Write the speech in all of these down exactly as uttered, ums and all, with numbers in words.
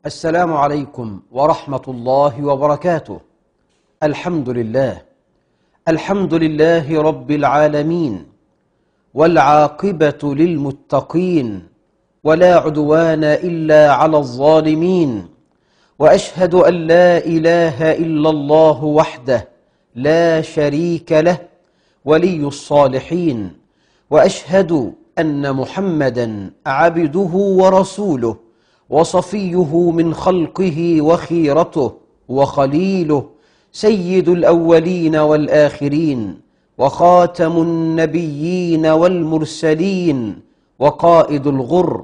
السلام عليكم ورحمة الله وبركاته. الحمد لله الحمد لله رب العالمين، والعاقبة للمتقين، ولا عدوان إلا على الظالمين. وأشهد أن لا إله إلا الله وحده لا شريك له ولي الصالحين، وأشهد أن محمدًا عبده ورسوله وصفيه من خلقه وخيرته وخليله، سيد الأولين والآخرين، وخاتم النبيين والمرسلين، وقائد الغر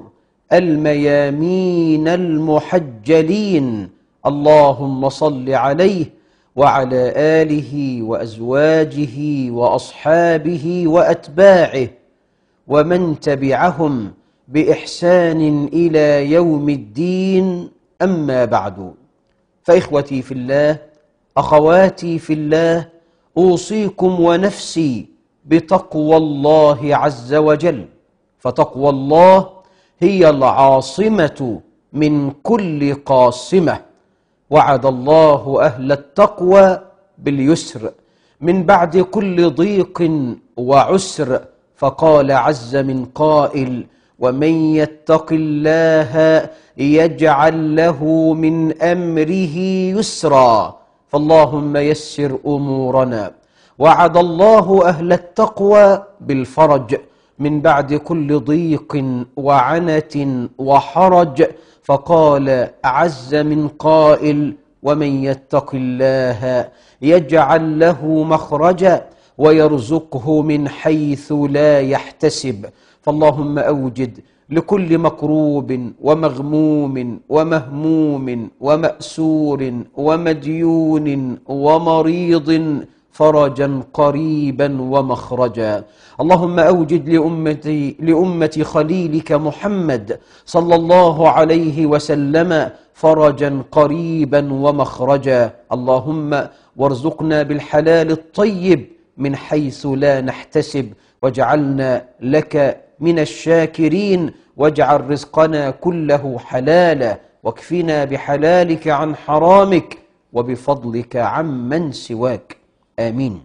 الميامين المحجلين. اللهم صل عليه وعلى آله وأزواجه وأصحابه وأتباعه ومن تبعهم بإحسان إلى يوم الدين. أما بعد، فإخوتي في الله، أخواتي في الله، أوصيكم ونفسي بتقوى الله عز وجل، فتقوى الله هي العاصمة من كل قاصمة. وعد الله أهل التقوى باليسر من بعد كل ضيق وعسر، فقال عز من قائل: ومن يتق الله يجعل له من أمره يسرا. فاللهم يسر أمورنا. وعد الله أهل التقوى بالفرج من بعد كل ضيق وعنة وحرج، فقال عز من قائل: ومن يتق الله يجعل له مخرجا ويرزقه من حيث لا يحتسب. فاللهم أوجد لكل مكروب ومغموم ومهموم ومأسور ومديون ومريض فرجا قريبا ومخرجا. اللهم أوجد لأمتي لأمة خليلك محمد صلى الله عليه وسلم فرجا قريبا ومخرجا. اللهم وارزقنا بالحلال الطيب من حيث لا نحتسب، واجعلنا لك من الشاكرين، واجعل رزقنا كله حلالا، واكفنا بحلالك عن حرامك وبفضلك عمن سواك. آمين.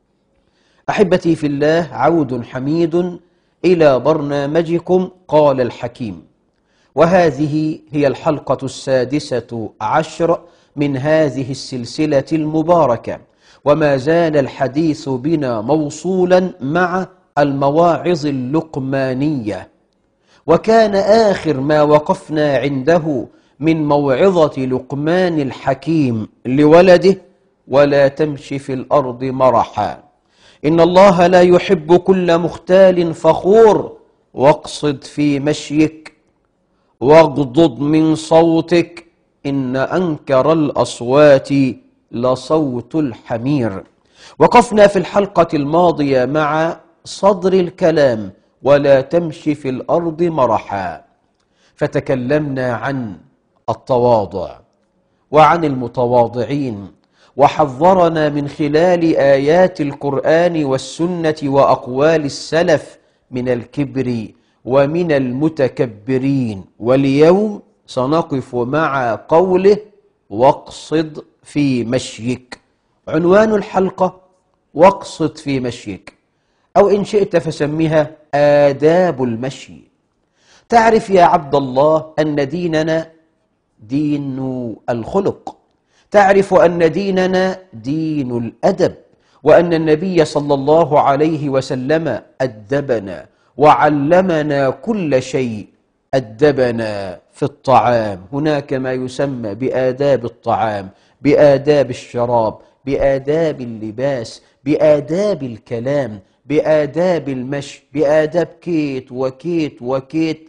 أحبتي في الله، عود حميد إلى برنامجكم قال الحكيم، وهذه هي الحلقة السادسة عشر من هذه السلسلة المباركة، وما زال الحديث بنا موصولا مع المواعظ اللقمانية. وكان آخر ما وقفنا عنده من موعظة لقمان الحكيم لولده: ولا تمش في الأرض مرحا، إن الله لا يحب كل مختال فخور، واقصد في مشيك واغضض من صوتك، إن أنكر الأصوات لصوت الحمير. وقفنا في الحلقة الماضية مع صدر الكلام: ولا تمشي في الأرض مرحا، فتكلمنا عن التواضع وعن المتواضعين، وحذرنا من خلال آيات القرآن والسنة وأقوال السلف من الكبر ومن المتكبرين. واليوم سنقف مع قوله: واقصد في مشيك. عنوان الحلقة: واقصد في مشيك، أو إن شئت فسميها آداب المشي. تعرف يا عبد الله أن ديننا دين الخلق، تعرف أن ديننا دين الأدب، وأن النبي صلى الله عليه وسلم أدبنا وعلمنا كل شيء. أدبنا في الطعام، هناك ما يسمى بآداب الطعام، بآداب الشراب، بآداب اللباس، بآداب الكلام، بآداب المشي، بآداب كيت وكيت وكيت.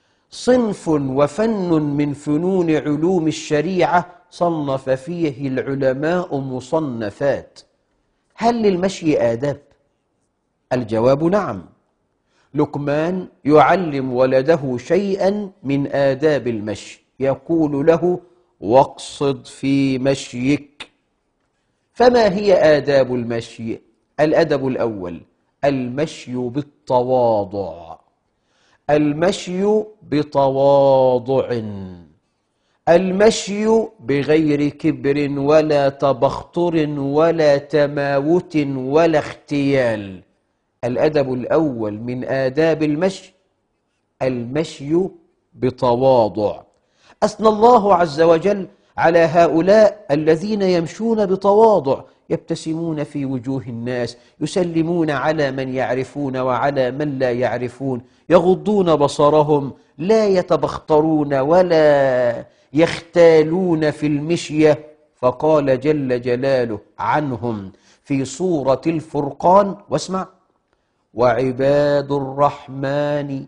صنف وفن من فنون علوم الشريعة صنف فيه العلماء مصنفات. هل للمشي آداب؟ الجواب نعم. لقمان يعلم ولده شيئا من آداب المشي، يقول له: واقصد في مشيك. فما هي آداب المشي؟ الأدب الأول: المشي بالتواضع. المشي بتواضع. المشي بغير كبر ولا تبختر ولا تماوت ولا اختيال. الأدب الأول من آداب المشي المشي بتواضع. أثنى الله عز وجل على هؤلاء الذين يمشون بتواضع، يبتسمون في وجوه الناس، يسلمون على من يعرفون وعلى من لا يعرفون، يغضون بصرهم، لا يتبخترون ولا يختالون في المشية. فقال جل جلاله عنهم في سورة الفرقان، واسمع: وعباد الرحمن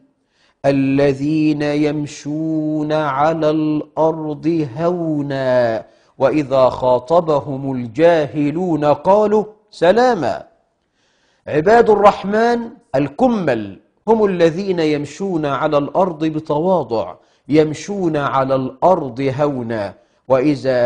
الذين يمشون على الأرض هونا وإذا خاطبهم الجاهلون قالوا سلاما. عباد الرحمن الكمل هم الذين يمشون على الأرض بتواضع، يمشون على الأرض هونا، وإذا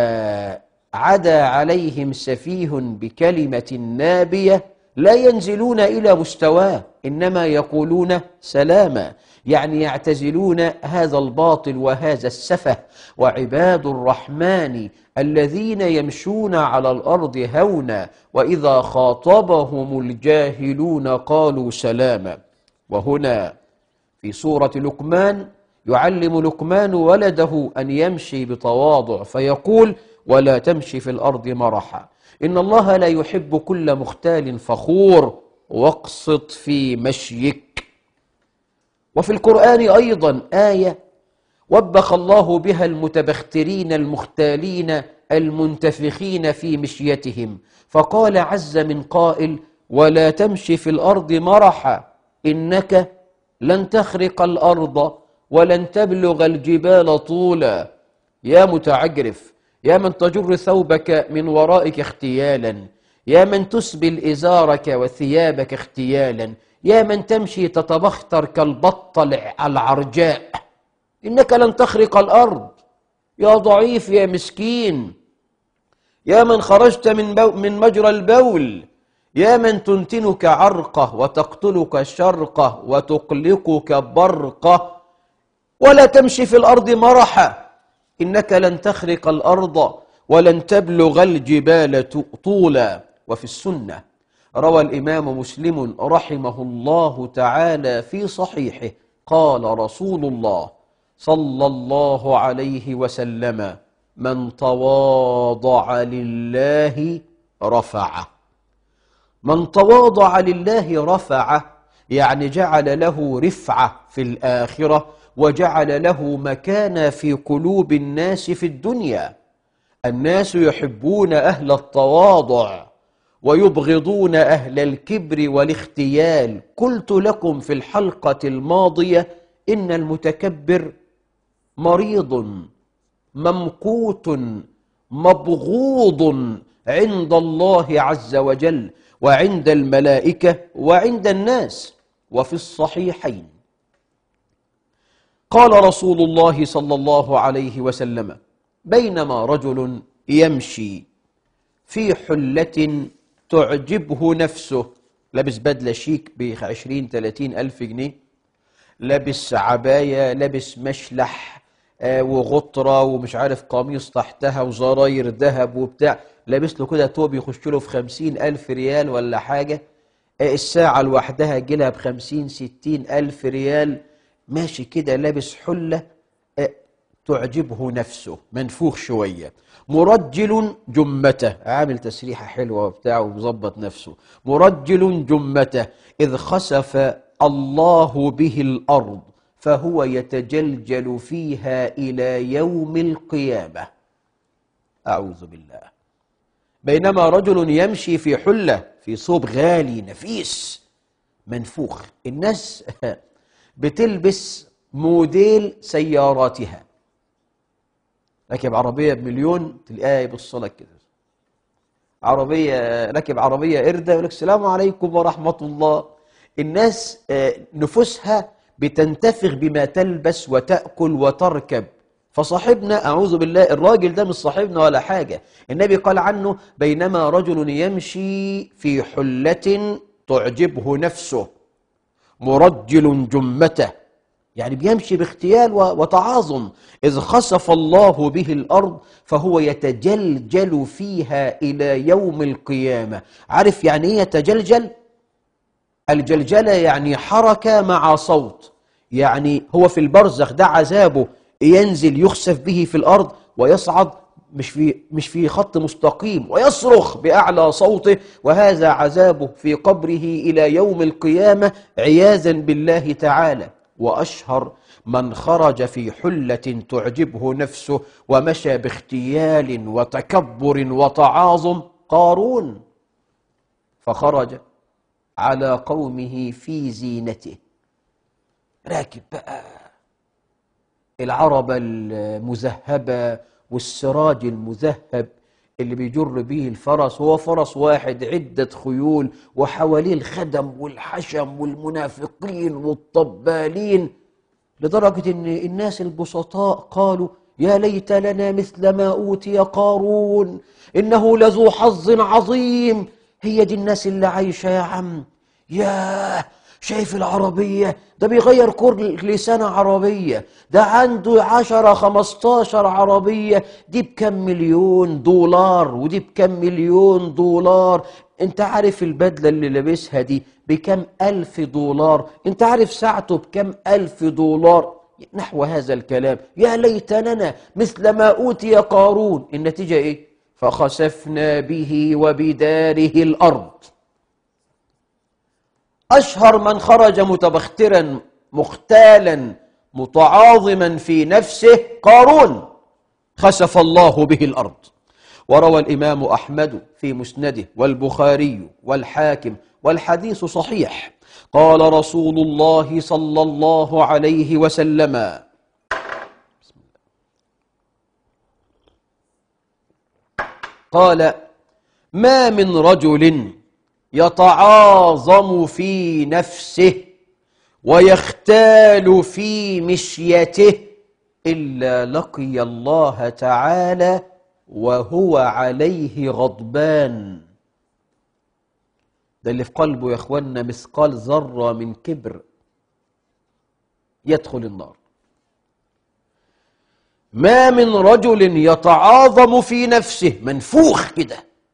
عدا عليهم سفيه بكلمة نابية لا ينزلون إلى مستواه، إنما يقولون سلاما، يعني يعتزلون هذا الباطل وهذا السفه. وعباد الرحمن الذين يمشون على الأرض هونا وإذا خاطبهم الجاهلون قالوا سلاما. وهنا في سورة لقمان يعلم لقمان ولده أن يمشي بتواضع، فيقول: ولا تمشي في الأرض مرحا، إن الله لا يحب كل مختال فخور، واقصد في مشيك. وفي القرآن أيضا آية وبخ الله بها المتبخترين المختالين المنتفخين في مشيتهم، فقال عز من قائل: ولا تمشي في الأرض مرحا إنك لن تخرق الأرض ولن تبلغ الجبال طولا. يا متعجرف، يا من تجر ثوبك من ورائك اختيالا، يا من تسبل إزارك وثيابك اختيالا، يا من تمشي تتبختر كالبطة العرجاء، إنك لن تخرق الأرض. يا ضعيف، يا مسكين، يا من خرجت من, بو من مجرى البول، يا من تنتنك عرقه وتقتلك شرقه وتقلقك برقه، ولا تمشي في الأرض مرحا إنك لن تخرق الأرض ولن تبلغ الجبال طولا. وفي السنة روى الإمام مسلم رحمه الله تعالى في صحيحه قال رسول الله صلى الله عليه وسلم: من تواضع لله رفعه. من تواضع لله رفعه، يعني جعل له رفعة في الآخرة وجعل له مكانة في قلوب الناس في الدنيا. الناس يحبون أهل التواضع ويبغضون أهل الكبر والاختيال. قلت لكم في الحلقة الماضية إن المتكبر مريض ممقوت مبغوض عند الله عز وجل وعند الملائكة وعند الناس. وفي الصحيحين قال رسول الله صلى الله عليه وسلم: بينما رجل يمشي في حلة تعجبه نفسه، لابس بدلة شيك بعشرين ثلاثين ألف جنيه، لابس عباية، لابس مشلح آه وغطرة ومش عارف قميص تحتها وزراير ذهب وبتاع، لابس له كده توب يخش له في خمسين ألف ريال ولا حاجة، آه الساعة لوحدها جيلها بخمسين ستين ألف ريال، ماشي كده لابس حلة آه تعجبه نفسه، منفوخ شوية، مرجل جمته، عامل تسريحة حلوة وبتاع ومظبط نفسه، مرجل جمته إذ خسف الله به الأرض فهو يتجلجل فيها إلى يوم القيامة. أعوذ بالله. بينما رجل يمشي في حلة، في ثوب غالي نفيس منفوخ، الناس بتلبس موديل سياراتها، راكب عربية بمليون تلاقيها يبص لك كده، عربية راكب عربية إردة يقول لك السلام عليكم ورحمة الله. الناس نفوسها بتنتفخ بما تلبس وتأكل وتركب. فصاحبنا أعوذ بالله الراجل ده مش صاحبنا ولا حاجة، النبي قال عنه: بينما رجل يمشي في حلة تعجبه نفسه مرجل جمته يعني بيمشي باغتيال وتعاظم. إذ خسف الله به الأرض فهو يتجلجل فيها إلى يوم القيامة. عارف يعني إيه يتجلجل؟ الجلجلة يعني حركة مع صوت، يعني هو في البرزخ ده عذابه، ينزل يخسف به في الأرض ويصعد مش في مش في خط مستقيم ويصرخ بأعلى صوته، وهذا عذابه في قبره إلى يوم القيامة عياذا بالله تعالى. وأشهر من خرج في حلة تعجبه نفسه ومشى باغتيال وتكبر وتعاظم قارون، فخرج على قومه في زينته، راكب بقى العربة المذهبة والسراج المذهب اللي بيجر به الفرس، هو فرس واحد عدة خيول وحواليه الخدم والحشم والمنافقين والطبالين، لدرجة ان الناس البسطاء قالوا يا ليت لنا مثل ما أوتي قارون إنه لذو حظ عظيم. هي دي الناس اللي عايشة يا عم. ياه، شايف العربية ده بيغير كل سنة عربية، ده عنده عشرة خمستاشر عربية، دي بكم مليون دولار ودي بكم مليون دولار. انت عارف البدلة اللي لابسها دي بكم ألف دولار، انت عارف ساعته بكم ألف دولار، نحو هذا الكلام. يا ليتنا مثل ما أوتي قارون. النتيجة ايه؟ فخسفنا به وبداره الأرض. أشهر من خرج متبخترا مختالا متعاظما في نفسه قارون، خسف الله به الأرض. وروى الإمام أحمد في مسنده والبخاري والحاكم والحديث صحيح، قال رسول الله صلى الله عليه وسلم: قال: ما من رجل يتعاظم في نفسه ويختال في مشيته إلا لقي الله تعالى وهو عليه غضبان. ده اللي في قلبه يا اخوانا مثقال ذرة من كبر يدخل النار. ما من رجل يتعاظم في نفسه، منفوخ كده،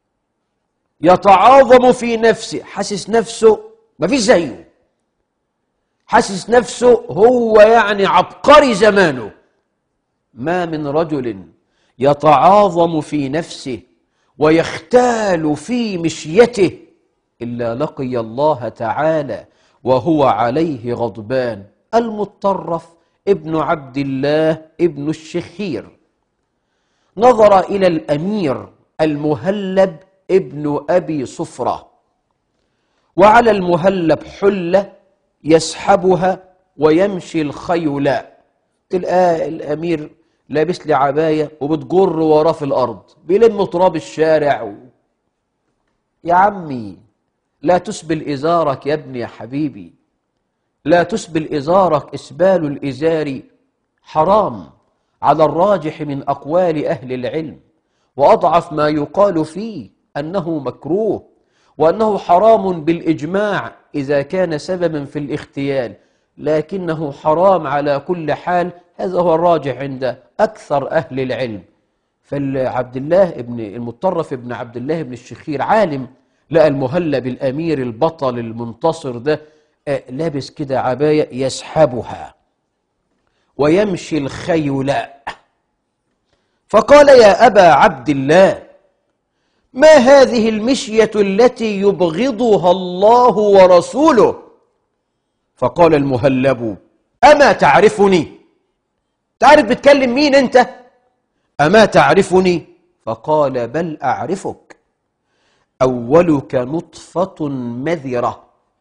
يتعاظم في نفسه، حاسس نفسه ما فيش زيه، حاسس نفسه هو يعني عبقري زمانه. ما من رجل يتعاظم في نفسه ويختال في مشيته إلا لقي الله تعالى وهو عليه غضبان. المطرف ابن عبد الله ابن الشخير نظر إلى الأمير المهلب ابن أبي صفرة، وعلى المهلب حلة يسحبها ويمشي الخيلاء، تلقاه الأمير لابس لي عباية وبتجر وراه في الأرض بيلم تراب الشارع. يا عمي لا تسبل إزارك يا ابني يا حبيبي، لا تسبل إزارك، إسبال الإزار حرام على الراجح من أقوال أهل العلم، وأضعف ما يقال فيه أنه مكروه وأنه حرام بالإجماع إذا كان سببا في الاختيال، لكنه حرام على كل حال. هذا هو الراجح عند أكثر أهل العلم. فعبد الله ابن المطرف ابن عبد الله بن الشخير عالم، لقى المهلب الأمير البطل المنتصر ده لابس كده عباية يسحبها ويمشي الخيلاء، فقال: يا أبا عبد الله، ما هذه المشية التي يبغضها الله ورسوله؟ فقال المهلب: أما تعرفني؟ تعرف بتكلم مين أنت؟ أما تعرفني؟ فقال: بل أعرفك، أولك نطفة مذرة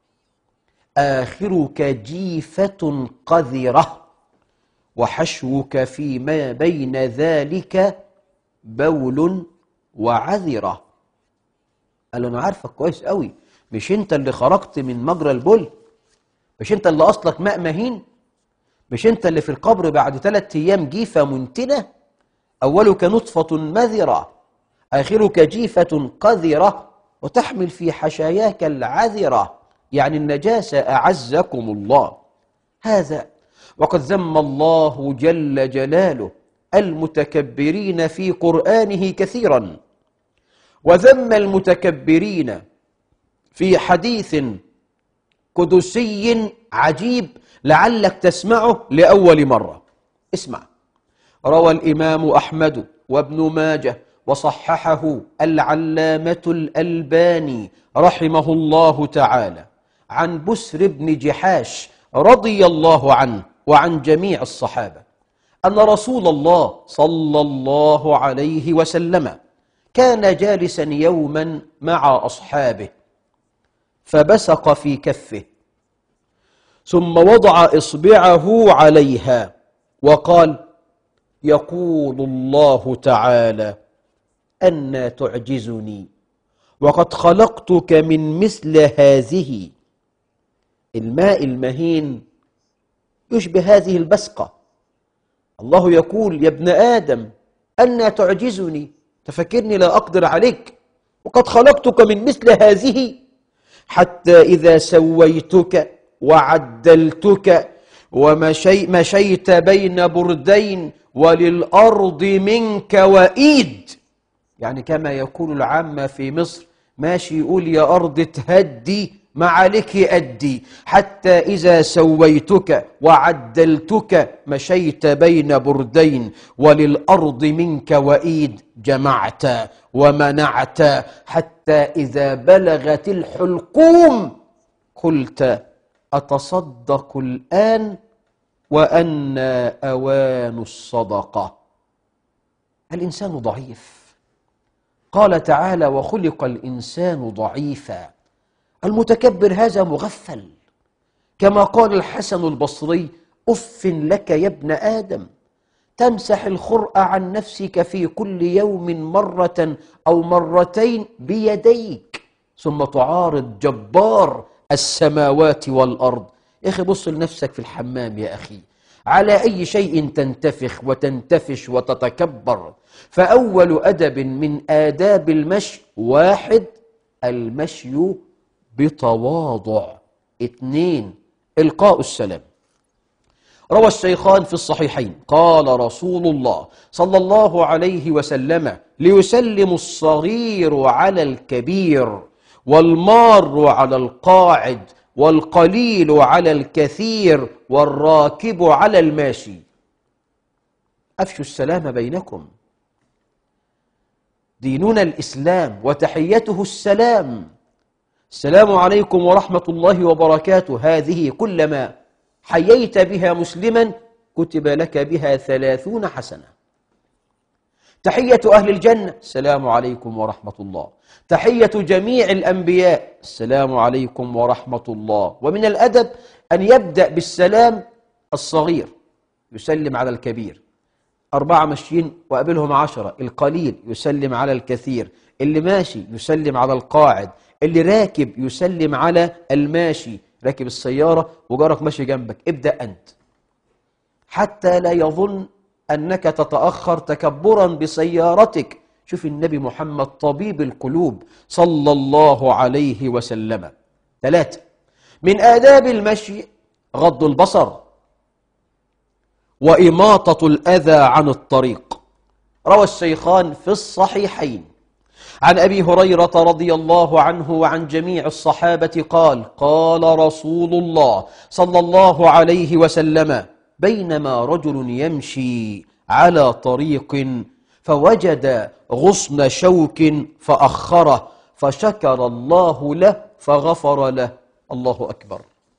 آخرك جيفة قذرة وحشوك فيما بين ذلك بول وعذرة. قال: أنا عارفك كويس قوي، مش أنت اللي خرجت من مجرى البول؟ مش أنت اللي أصلك ماء مهين؟ مش أنت اللي في القبر بعد ثلاثة أيام جيفة منتنة؟ أولك نطفة مذرة آخرك جيفة قذرة وتحمل في حشاياك العذرة، يعني النجاسة، أعزكم الله. هذا وقد ذم الله جل جلاله المتكبرين في قرآنه كثيرا، وذم المتكبرين في حديث قدسي عجيب لعلك تسمعه لأول مرة. اسمع. روى الإمام أحمد وابن ماجه وصححه العلامة الألباني رحمه الله تعالى عن بسر بن جحاش رضي الله عنه وعن جميع الصحابة أن رسول الله صلى الله عليه وسلم كان جالسا يوما مع أصحابه فبصق في كفه ثم وضع إصبعه عليها وقال: يقول الله تعالى: أنى تعجزني وقد خلقتك من مثل هذه. الماء المهين يشبه هذه البسقة. الله يقول: يا ابن آدم أنى تعجزني، تفكرني لا أقدر عليك، وقد خلقتك من مثل هذه، حتى إذا سويتك وعدلتك ومشيت بين بردين وللأرض منك وإيد. يعني كما يقول العامة في مصر، ماشي يقول يا أرض تهدي ما عليك أدي، حتى إذا سويتك وعدلتك مشيت بين بردين وللأرض منك وإيد، جمعت ومنعت حتى إذا بلغت الحلقوم قلت أتصدق الآن وأنى أوان الصدقة. الإنسان ضعيف. قال تعالى: وخلق الإنسان ضعيفا. المتكبر هذا مغفل، كما قال الحسن البصري: أف لك يا ابن آدم، تمسح الخرأ عن نفسك في كل يوم مرة أو مرتين بيديك، ثم تعارض جبار السماوات والأرض. يا أخي بص لنفسك في الحمام يا أخي، على أي شيء تنتفخ وتنتفش وتتكبر؟ فأول أدب من آداب المشي: واحد، المشي بتواضع. اثنين، إلقاء السلام. روى الشيخان في الصحيحين قال رسول الله صلى الله عليه وسلم: ليسلم الصغير على الكبير، والمار على القاعد، والقليل على الكثير، والراكب على الماشي. أفشوا السلام بينكم. ديننا الإسلام وتحيته السلام. السلام عليكم ورحمة الله وبركاته. هذه كلما حييت بها مسلما كتب لك بها ثلاثون حسنة. تحية أهل الجنة: السلام عليكم ورحمة الله. تحية جميع الأنبياء: السلام عليكم ورحمة الله. ومن الأدب أن يبدأ بالسلام الصغير يسلم على الكبير، أربعة ماشيين وقابلهم عشرة، القليل يسلم على الكثير، اللي ماشي يسلم على القاعد، اللي راكب يسلم على الماشي، راكب السيارة وجارك ماشي جنبك، ابدأ أنت حتى لا يظن أنك تتأخر تكبرا بسيارتك. شوف النبي محمد طبيب القلوب صلى الله عليه وسلم. ثلاثة، من آداب المشي غض البصر وإماطة الأذى عن الطريق. روى الشيخان في الصحيحين عن أبي هريرة رضي الله عنه وعن جميع الصحابة قال: قال رسول الله صلى الله عليه وسلم: بينما رجل يمشي على طريق فوجد غصن شوك فأخره فشكر الله له فغفر له. الله أكبر.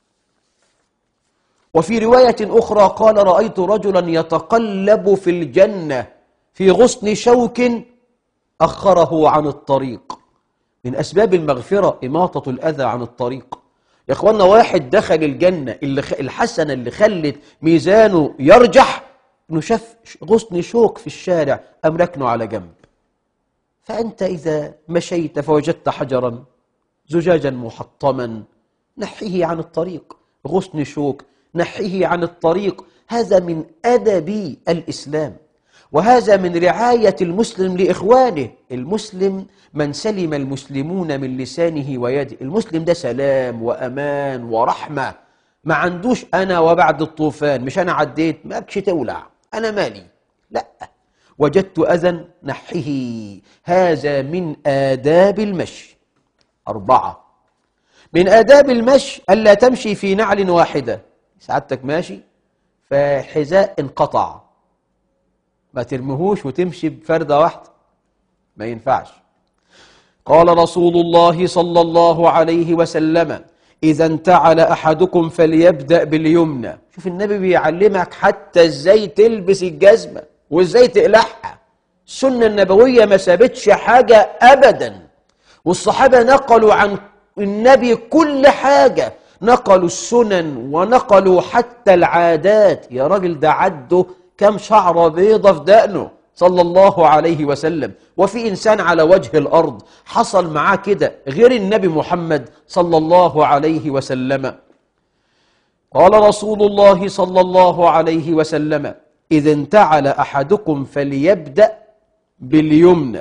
وفي رواية أخرى قال: رأيت رجلا يتقلب في الجنة في غصن شوك أخره عن الطريق. من أسباب المغفرة إماطة الأذى عن الطريق. يا إخوانا، واحد دخل الجنة اللي خ... الحسنة اللي خلت ميزانه يرجح إنه شاف غصن شوك في الشارع أم ركنه على جنب. فأنت إذا مشيت فوجدت حجرا زجاجا محطما نحيه عن الطريق، غصن شوك نحيه عن الطريق. هذا من أدب الإسلام، وهذا من رعاية المسلم لإخوانه. المسلم من سلم المسلمون من لسانه ويده. المسلم ده سلام وأمان ورحمة. ما عندوش أنا وبعد الطوفان، مش أنا عديت ماكش تولع أنا مالي، لا، وجدت أذى نحيه، هذا من آداب المشي. أربعة، من آداب المشي ألا تمشي في نعل واحدة. سعادتك ماشي فحذاء انقطع، ما ترميهوش وتمشي بفردة واحدة، ما ينفعش. قال رسول الله صلى الله عليه وسلم: إذا انتعل أحدكم فليبدأ باليمنى. شوف النبي بيعلمك حتى إزاي تلبس الجزمة وإزاي تقلعها. السنة النبوية ما سابتش حاجة أبدا، والصحابة نقلوا عن النبي كل حاجة، نقلوا السنن ونقلوا حتى العادات. يا راجل ده عدوا كم شعرة بيضة في دقنه صلى الله عليه وسلم، وفي إنسان على وجه الأرض حصل معاه كده غير النبي محمد صلى الله عليه وسلم. قال رسول الله صلى الله عليه وسلم: إذا انتعل أحدكم فليبدأ باليمنى.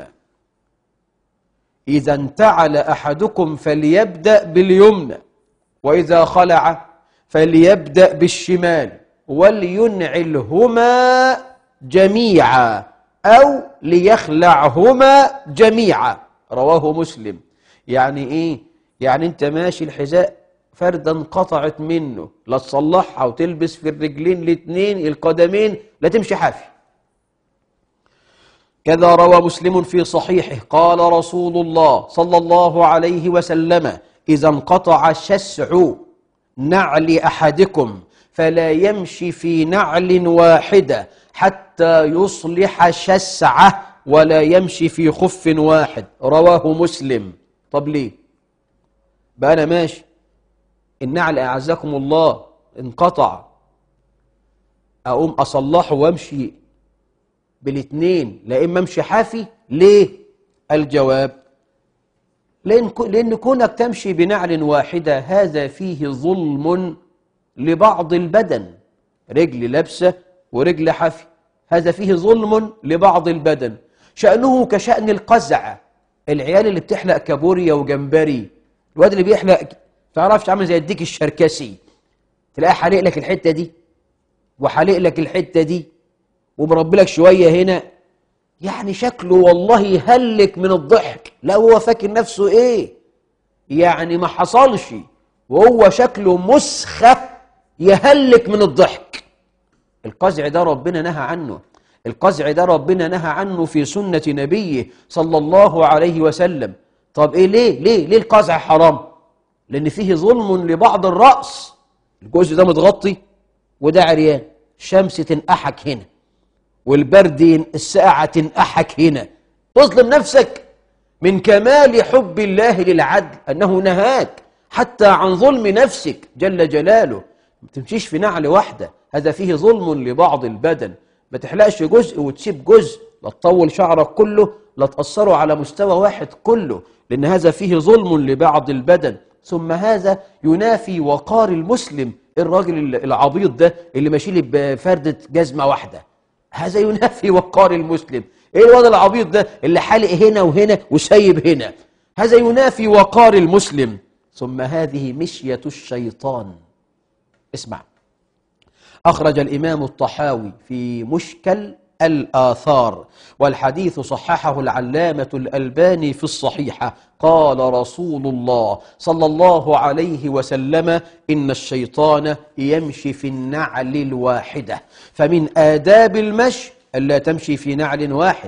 إذا انتعل أحدكم فليبدأ باليمنى، وإذا خلع فليبدأ بالشمال، ولينعلهما جميعا أو ليخلعهما جميعا. رواه مسلم. يعني إيه؟ يعني أنت ماشي الحذاء فردة انقطعت منه، لا تصلحها وتلبس في الرجلين الاثنين القدمين، لا تمشي حافي. كذا روى مسلم في صحيحه قال رسول الله صلى الله عليه وسلم: إذا انقطع شسع نعل أحدكم فلا يمشي في نعل واحدة حتى يصلح شسعه، ولا يمشي في خف واحد. رواه مسلم. طب ليه؟ بقى أنا ماشي النعل أعزكم الله انقطع، أقوم أصلحه وامشي بالاثنين، لا إما امشي حافي؟ ليه؟ الجواب: لأن, لأن كونك تمشي بنعل واحدة هذا فيه ظلم لبعض البدن، رجل لابسة ورجل حافي، هذا فيه ظلم لبعض البدن. شأنه كشأن القزع، العيال اللي بتحلق كابوريا وجمبري، الواد اللي بيحلق تعرفش عامل زي الديك الشركسي، تلاقيه حالق لك الحتة دي وحالق لك الحتة دي ومربي لك شوية هنا، يعني شكله والله يهلك من الضحك. لا هو فاكر نفسه ايه يعني ما حصلش، وهو شكله مسخة يهلك من الضحك. القزع ده ربنا نهى عنه، القزع ده ربنا نهى عنه في سنة نبيه صلى الله عليه وسلم. طب ايه ليه ليه ليه القزع حرام؟ لأن فيه ظلم لبعض الرأس، الجزء ده متغطي وده عريان، الشمس تنقحك هنا والبرد الساعة تنقحك هنا، تظلم نفسك. من كمال حب الله للعدل أنه نهاك حتى عن ظلم نفسك جل جلاله. ما تمشيش في نعل واحدة، هذا فيه ظلم لبعض البدن. ما تحلقش جزء وتسيب جزء، لا تطول شعرك كله، لا تأثره على مستوى واحد كله، لأن هذا فيه ظلم لبعض البدن. ثم هذا ينافي وقار المسلم، الراجل العبيط ده اللي ماشي لي بفردة جزمة واحدة، هذا ينافي وقار المسلم. ايه الواد العبيط ده اللي حالق هنا وهنا وسايب هنا، هذا ينافي وقار المسلم. ثم هذه مشية الشيطان. اسمع، أخرج الإمام الطحاوي في مشكل الآثار، والحديث صححه العلامة الألباني في الصحيحة. قال رسول الله صلى الله عليه وسلم: إن الشيطان يمشي في النعل الواحدة. فمن آداب المشي ألا تمشي في نعل واحد،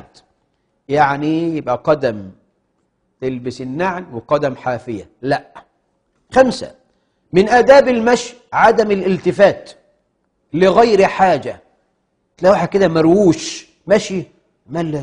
يعني يبقى قدم تلبس النعل وقدم حافية، لا. خمسة، من آداب المشي عدم الالتفات لغير حاجة. تلاقي واحد كده مرووش ماشي ملا،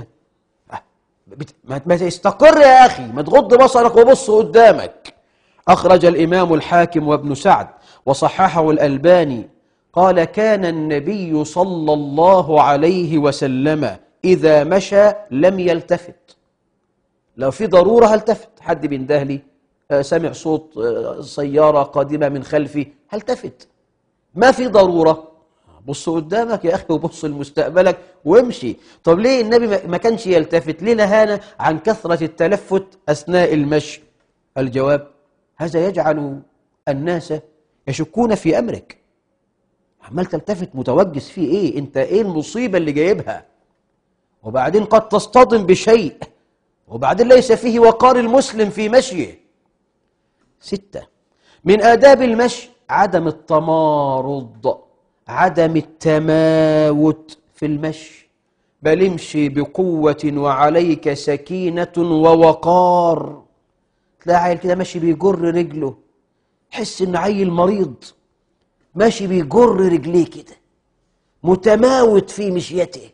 ما تستقر يا أخي، ما تغض بصرك وبص قدامك. أخرج الإمام الحاكم وابن سعد وصححه الألباني قال: كان النبي صلى الله عليه وسلم إذا مشى لم يلتفت. لو في ضرورة هلتفت، حد بينده لي، سمع صوت سيارة قادمة من خلفي، هلتفت. ما في ضرورة، بص قدامك يا أخي وبص لمستقبلك وامشي. طب ليه النبي ما كانش يلتفت؟ ليه نهانا عن كثرة التلفت أثناء المشي؟ الجواب: هذا يجعل الناس يشكون في أمرك. عمال تلتفت متوجس فيه إيه؟ أنت إيه المصيبة اللي جايبها؟ وبعدين قد تصطدم بشيء، وبعدين ليس فيه وقار المسلم في مشيه. ستة، من آداب المشي عدم التمارض، عدم التماوت في المشي، بل امشي بقوة وعليك سكينة ووقار. تلاقي عيل كده ماشي بيجر رجله، حس إن عيل مريض ماشي بيجر رجليه كده، متماوت في مشيته.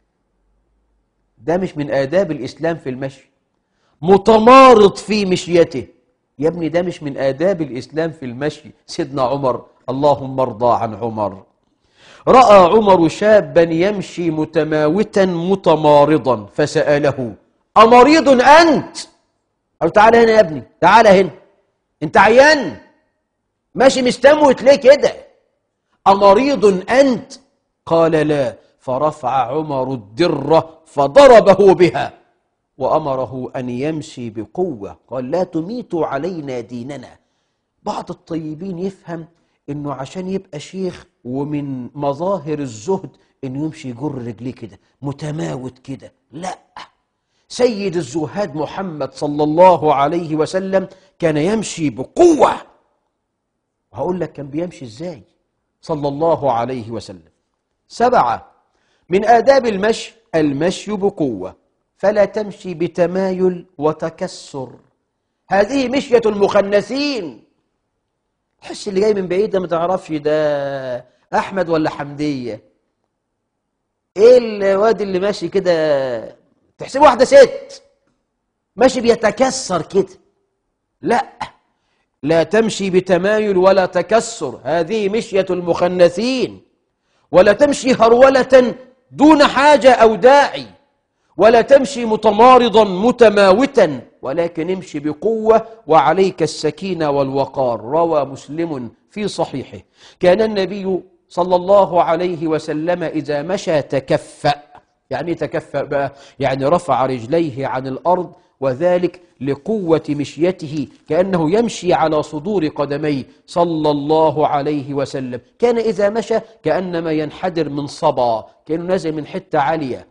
ده مش من آداب الإسلام في المشي. متمارض في مشيته، يا ابني ده مش من آداب الإسلام في المشي. سيدنا عمر، اللهم ارضى عن عمر، رأى عمر شابا يمشي متماوتا متمارضا فسأله: أمريض أنت؟ قال: تعال هنا يا ابني، تعال هنا، أنت عيان ماشي مستموت ليه كده؟ أمريض أنت؟ قال: لا. فرفع عمر الدرة فضربه بها وأمره أن يمشي بقوة. قال: لا تميتوا علينا ديننا. بعض الطيبين يفهم إنه عشان يبقى شيخ ومن مظاهر الزهد إنه يمشي يجر رجليه كده متماوت كده. لا، سيد الزهاد محمد صلى الله عليه وسلم كان يمشي بقوة. وهقول لك كان بيمشي إزاي صلى الله عليه وسلم. سبعة، من آداب المشي المشي بقوة، فلا تمشي بتمايل وتكسر. هذه مشية المخنثين. تحس اللي جاي من بعيد ده ما تعرفش ده أحمد ولا حمدية. إيه الواد اللي ماشي كده تحسبه واحدة ست ماشي بيتكسر كده. لا، لا تمشي بتمايل ولا تكسر، هذه مشية المخنثين. ولا تمشي هرولة دون حاجة أو داعي، ولا تمشي متمارضا متماوتا، ولكن امشي بقوة وعليك السكينة والوقار. روى مسلم في صحيحه: كان النبي صلى الله عليه وسلم إذا مشى تكفأ. يعني تكفأ بقى؟ يعني رفع رجليه عن الأرض، وذلك لقوة مشيته، كأنه يمشي على صدور قدميه صلى الله عليه وسلم. كان إذا مشى كأنما ينحدر من صبا، كأنه نازل من حتة عالية،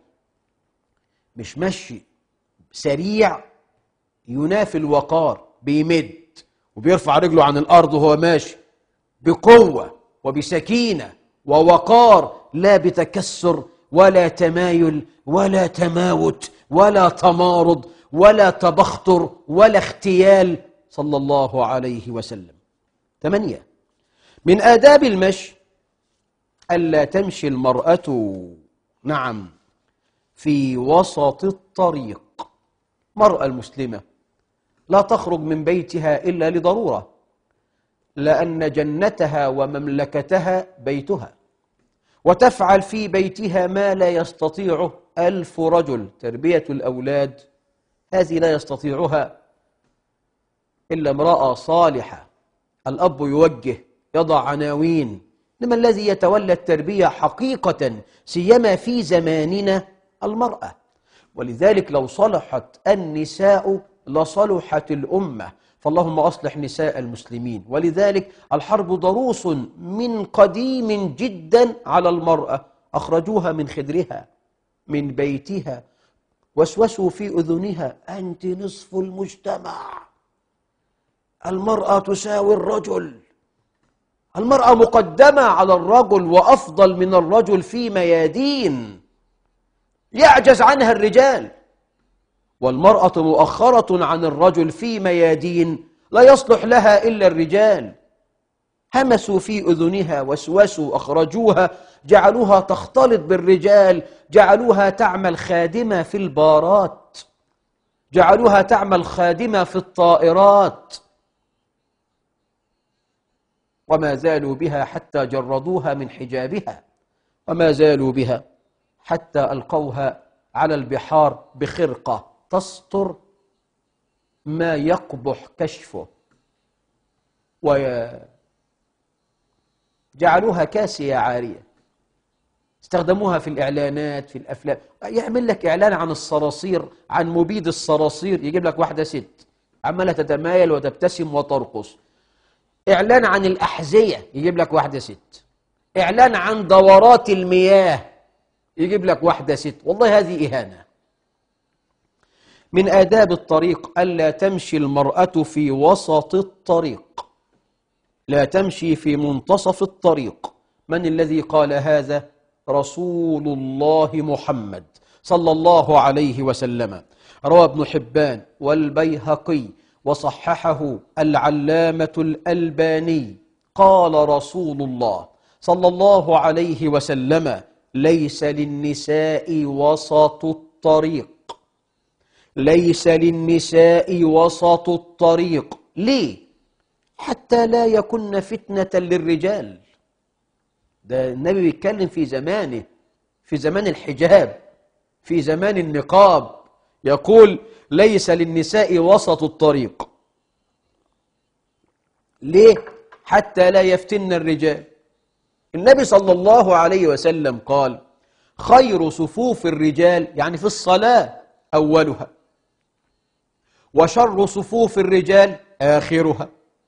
مش مشي سريع ينافي الوقار، بيمد وبيرفع رجله عن الأرض وهو ماشي بقوة وبسكينة ووقار، لا بتكسر ولا تمايل ولا تماوت ولا تمارض ولا تبختر ولا اختيال صلى الله عليه وسلم. ثمانية، من آداب المشي ألا تمشي المرأة نعم في وسط الطريق. مرأة المسلمة لا تخرج من بيتها إلا لضرورة، لأن جنتها ومملكتها بيتها، وتفعل في بيتها ما لا يستطيعه ألف رجل. تربية الأولاد هذه لا يستطيعها إلا امرأة صالحة. الأب يوجه، يضع عناوين، إنما الذي يتولى التربية حقيقة سيما في زماننا المرأة. ولذلك لو صلحت النساء لصلحت الأمة، فاللهم أصلح نساء المسلمين. ولذلك الحرب ضروس من قديم جدا على المرأة، أخرجوها من خدرها من بيتها، وسوسوا في أذنها: أنت نصف المجتمع، المرأة تساوي الرجل، المرأة مقدمة على الرجل وأفضل من الرجل في ميادين يعجز عنها الرجال، والمرأة مؤخرة عن الرجل في ميادين لا يصلح لها إلا الرجال. همسوا في أذنها، وسوسوا، أخرجوها، جعلوها تختلط بالرجال، جعلوها تعمل خادمة في البارات، جعلوها تعمل خادمة في الطائرات، وما زالوا بها حتى جردوها من حجابها، وما زالوا بها حتى ألقوها على البحار بخرقة تستر ما يقبح كشفه، وجعلوها كاسية عارية. استخدموها في الإعلانات في الأفلام. يعمل لك إعلان عن الصراصير، عن مبيد الصراصير، يجيب لك واحدة ست عمالة تتمايل وتبتسم وترقص. إعلان عن الأحذية يجيب لك واحدة ست. إعلان عن دورات المياه يجيب لك واحدة ست. والله هذه إهانة. من آداب الطريق ألا تمشي المرأة في وسط الطريق، لا تمشي في منتصف الطريق. من الذي قال هذا؟ رسول الله محمد صلى الله عليه وسلم. روى ابن حبان والبيهقي وصححه العلامة الألباني. قال رسول الله صلى الله عليه وسلم: ليس للنساء وسط الطريق، ليس للنساء وسط الطريق. ليه؟ حتى لا يكن فتنة للرجال. ده النبي بيتكلم في زمانه، في زمان الحجاب، في زمان النقاب، يقول ليس للنساء وسط الطريق. ليه؟ حتى لا يفتن الرجال. النبي صلى الله عليه وسلم قال: خير صفوف الرجال، يعني في الصلاة، أولها، وشر صفوف الرجال آخرها،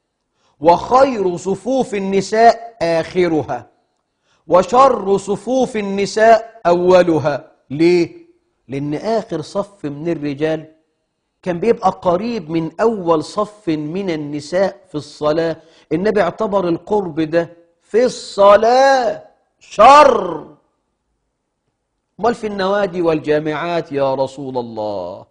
وخير صفوف النساء آخرها، وشر صفوف النساء أولها. ليه؟ لأن آخر صف من الرجال كان بيبقى قريب من أول صف من النساء في الصلاة. النبي اعتبر القرب ده في الصلاة شر. امال في النوادي والجامعات يا رسول الله؟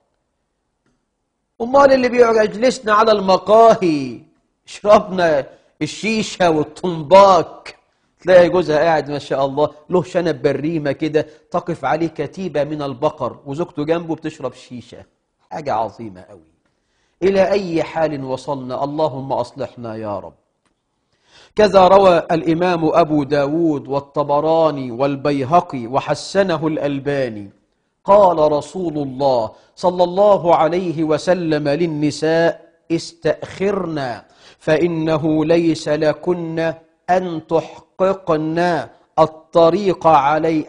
امال اللي بيجلسنا على المقاهي شربنا الشيشة والطنباك، تلاقي جوزها قاعد ما شاء الله له شنب بريمة كده تقف عليه كتيبة من البقر وزوجته جنبه بتشرب شيشة. حاجة عظيمة قوي. إلى أي حال وصلنا؟ اللهم أصلحنا يا رب. كذا روى الإمام أبو داود والطبراني والبيهقي وحسنه الألباني. قال رسول الله صلى الله عليه وسلم للنساء: استأخرنا فإنه ليس لكن أن تحققن الطريق علي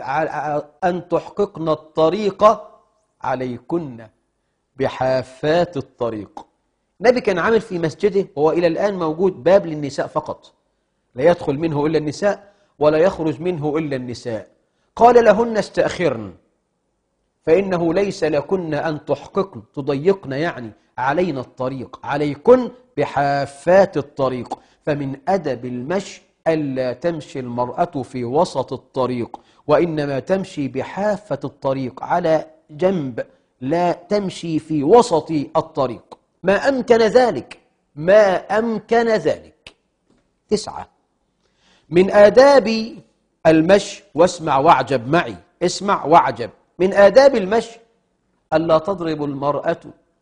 أن تحققن الطريق عليكن بحافات الطريق. النبي كان عامل في مسجده، هو إلى الآن موجود، باب للنساء فقط، لا يدخل منه إلا النساء ولا يخرج منه إلا النساء. قال لهن: استأخرن فإنه ليس لكن أن تحققن، تضيقن يعني علينا الطريق، عليكن بحافات الطريق. فمن أدب المشي ألا تمشي المرأة في وسط الطريق، وإنما تمشي بحافة الطريق على جنب، لا تمشي في وسط الطريق ما أمكن ذلك، ما أمكن ذلك. تسعة من آداب المشي، واسمع واعجب معي، اسمع واعجب. من آداب المشي ألا تضرب المرأة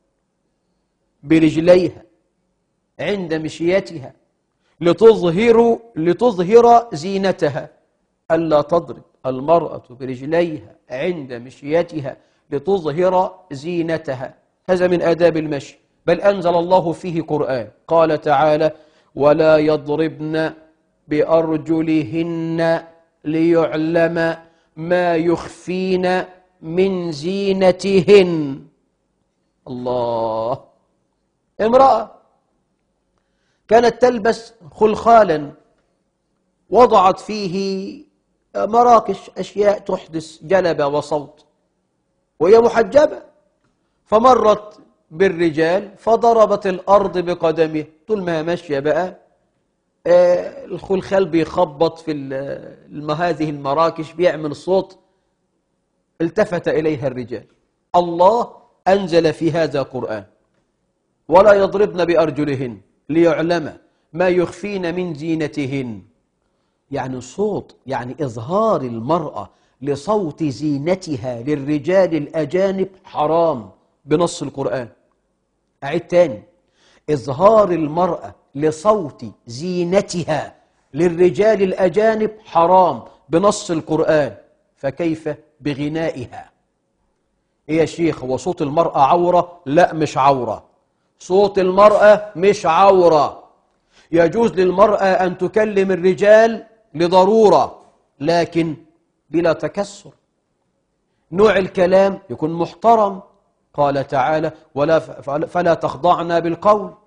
برجليها عند مشيتها لتظهر لتظهر زينتها. ألا تضرب المرأة برجليها عند مشيتها لتظهر زينتها. هذا من آداب المشي، بل أنزل الله فيه قرآن. قال تعالى: ولا يضربن بأرجلهن ليعلم ما يخفين من زينتهن. الله. امرأة كانت تلبس خلخالا وضعت فيه مراكش، أشياء تحدث جلبة وصوت، وهي محجبة، فمرت بالرجال فضربت الأرض بقدمه. طول ما هي ماشية بقى آه الخلخال بيخبط في هذه المراكش بيعمل صوت. التفت إليها الرجال. الله أنزل في هذا قرآن: ولا يضربن بأرجلهن ليعلم ما يخفين من زينتهن. يعني صوت، يعني إظهار المرأة لصوت زينتها للرجال الأجانب حرام بنص القرآن. أعيد تاني: إظهار المرأة لصوت زينتها للرجال الأجانب حرام بنص القرآن، فكيف بغنائها؟ إيه يا شيخ، هو صوت المرأة عورة؟ لا، مش عورة. صوت المرأة مش عورة. يجوز للمرأة أن تكلم الرجال لضرورة، لكن بلا تكسر. نوع الكلام يكون محترم. قال تعالى: ولا فلا تخضعن بالقول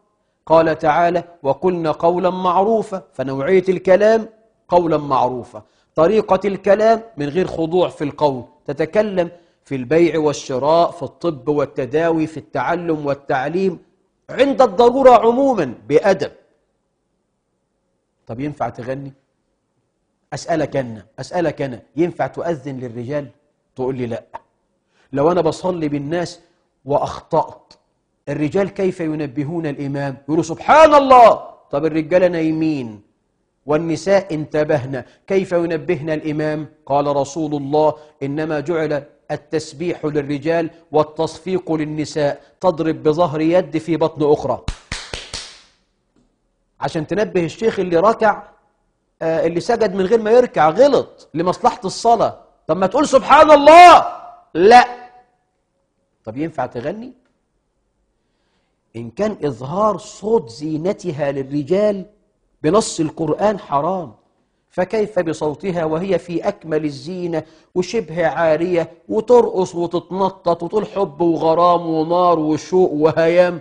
قال تعالى وقلنا قولا معروفا، فنوعية الكلام قولا معروفا، طريقة الكلام من غير خضوع في القول، تتكلم في البيع والشراء، في الطب والتداوي، في التعلم والتعليم، عند الضرورة عموما بأدب. طب ينفع تغني؟ أسألك أنا أسألك أنا ينفع تؤذن للرجال؟ تقول لي لا. لو أنا بصلي بالناس وأخطأت، الرجال كيف ينبهون الإمام؟ يقولوا سبحان الله. طب الرجال نايمين والنساء انتبهنا، كيف ينبهنا الإمام؟ قال رسول الله إنما جعل التسبيح للرجال والتصفيق للنساء، تضرب بظهر يد في بطن أخرى عشان تنبه الشيخ اللي ركع، آه اللي سجد من غير ما يركع، غلط لمصلحة الصلاة. طب ما تقول سبحان الله. لا. طب ينفع تغني؟ إن كان إظهار صوت زينتها للرجال بنص القرآن حرام، فكيف بصوتها وهي في أكمل الزينة وشبه عارية وترقص وتتنطط وتقول حب وغرام ونار وشوق وهيام،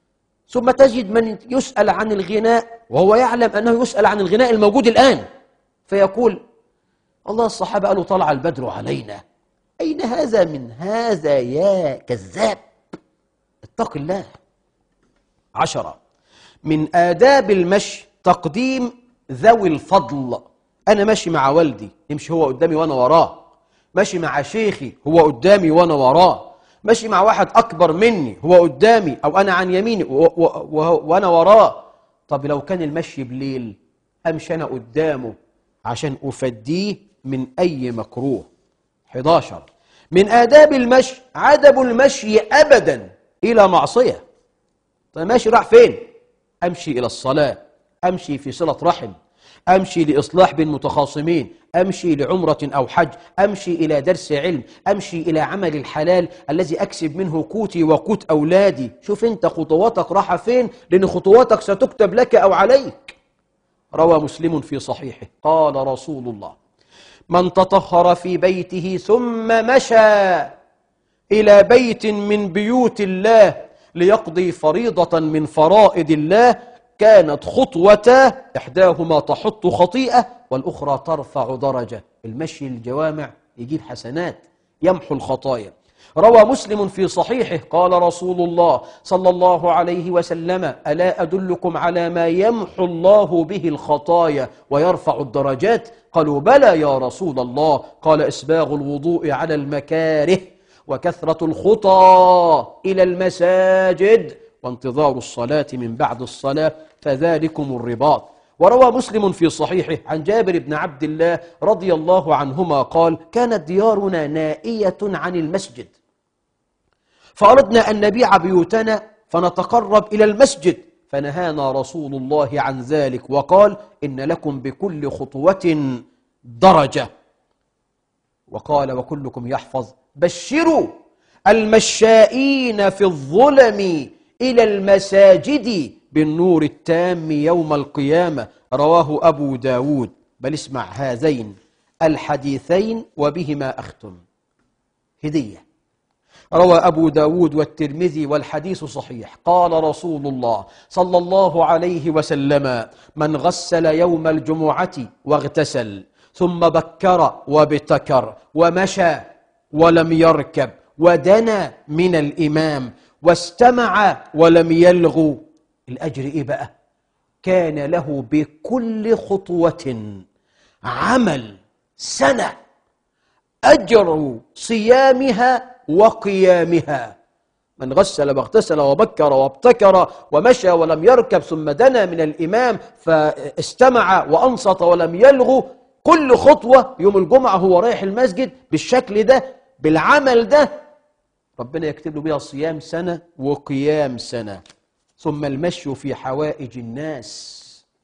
ثم تجد من يسأل عن الغناء وهو يعلم أنه يسأل عن الغناء الموجود الآن، فيقول الله الصحابة قالوا طلع البدر علينا. أين هذا من هذا يا كذاب؟ اتق الله. عشرة، من آداب المشي تقديم ذوي الفضل. أنا ماشي مع والدي، يمشي هو قدامي وأنا وراه، ماشي مع شيخي هو قدامي وأنا وراه، ماشي مع واحد أكبر مني هو قدامي أو أنا عن يميني وأنا وراه. طب لو كان المشي بليل، أمشي أنا قدامه عشان أفديه من أي مكروه. أحد عشر، من آداب المشي عدم المشي أبدا إلى معصية. طيب ماشي راح فين؟ أمشي إلى الصلاة، أمشي في صلة رحم، أمشي لإصلاح بين متخاصمين، أمشي لعمرة أو حج، أمشي إلى درس علم، أمشي إلى عمل الحلال الذي أكسب منه قوتي وقوت أولادي. شوف أنت خطواتك راحة فين، لأن خطواتك ستكتب لك أو عليك. روى مسلم في صحيحه قال رسول الله من تطهر في بيته ثم مشى إلى بيت من بيوت الله ليقضي فريضة من فرائض الله كانت خطوة إحداهما تحط خطيئة والأخرى ترفع درجة. المشي الجوامع يجيب حسنات، يمحو الخطايا. روى مسلم في صحيحه قال رسول الله صلى الله عليه وسلم ألا أدلكم على ما يمحو الله به الخطايا ويرفع الدرجات؟ قالوا بلى يا رسول الله. قال إسباغ الوضوء على المكاره وكثرة الخطى إلى المساجد وانتظار الصلاة من بعد الصلاة فذلكم الرباط. وروى مسلم في صحيحه عن جابر بن عبد الله رضي الله عنهما قال كانت ديارنا نائية عن المسجد، فأردنا أن نبيع بيوتنا فنتقرب إلى المسجد، فنهانا رسول الله عن ذلك وقال إن لكم بكل خطوة درجة. وقال وكلكم يحفظ بشروا المشائين في الظلم إلى المساجد بالنور التام يوم القيامة. رواه أبو داود. بل اسمع هذين الحديثين وبهما أختم. هدية. روى أبو داود والترمذي والحديث صحيح قال رسول الله صلى الله عليه وسلم من غسل يوم الجمعة واغتسل ثم بكر وابتكر ومشى ولم يركب ودنا من الإمام واستمع ولم يلغو، الأجر إيه بقى؟ كان له بكل خطوة عمل سنة أجر صيامها وقيامها. من غسل واغتسل وبكر وابتكر ومشى ولم يركب ثم دنا من الإمام فاستمع وأنصت ولم يلغو، كل خطوة يوم الجمعة هو رايح المسجد بالشكل ده بالعمل ده ربنا يكتب له بها صيام سنة وقيام سنة. ثم المشي في حوائج الناس.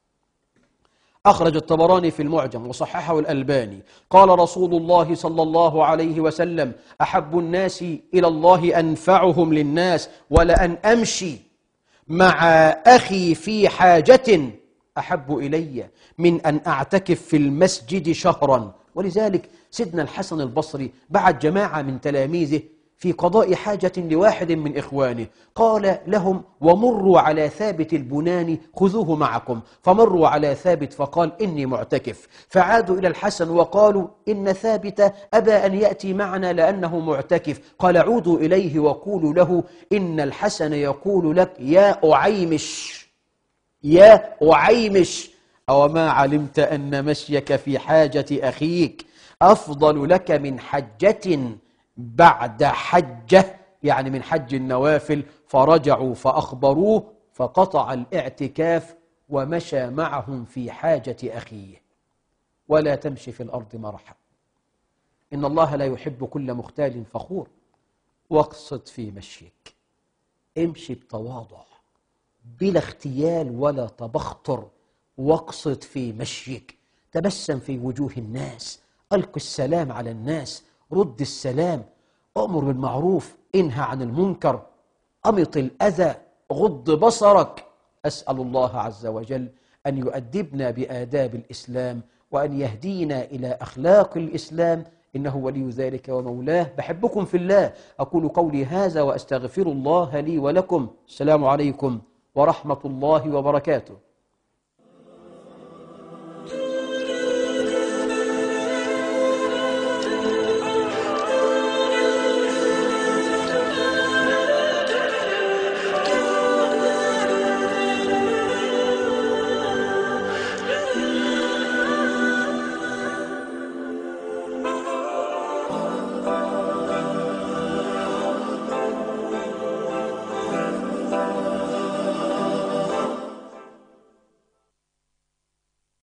أخرج الطبراني في المعجم وصححه الألباني قال رسول الله صلى الله عليه وسلم أحب الناس إلى الله أنفعهم للناس ولأن أمشي مع أخي في حاجة أحب إلي من أن أعتكف في المسجد شهرا. ولذلك سيدنا الحسن البصري بعد جماعة من تلاميذه في قضاء حاجة لواحد من إخوانه، قال لهم: ومروا على ثابت البناني خذوه معكم. فمروا على ثابت فقال: إني معتكف. فعادوا إلى الحسن وقالوا: إن ثابت أبى أن يأتي معنا لأنه معتكف. قال: عودوا إليه وقولوا له: إن الحسن يقول لك يا أعيمش، يا أعيمش، أو ما علمت أن مشيك في حاجة أخيك أفضل لك من حجة بعد حجة، يعني من حج النوافل. فرجعوا فأخبروه فقطع الاعتكاف ومشى معهم في حاجة أخيه. ولا تمشي في الأرض مرحا، إن الله لا يحب كل مختال فخور. واقصد في مشيك، امشي بتواضع بلا اختيال ولا تبختر. واقصد في مشيك، تبسم في وجوه الناس، ألق السلام على الناس، رد السلام، أمر بالمعروف، انهى عن المنكر، أمط الأذى، غض بصرك. أسأل الله عز وجل أن يؤدبنا بآداب الإسلام وأن يهدينا إلى أخلاق الإسلام، إنه ولي ذلك ومولاه. بحبكم في الله، أقول قولي هذا وأستغفر الله لي ولكم. السلام عليكم ورحمة الله وبركاته.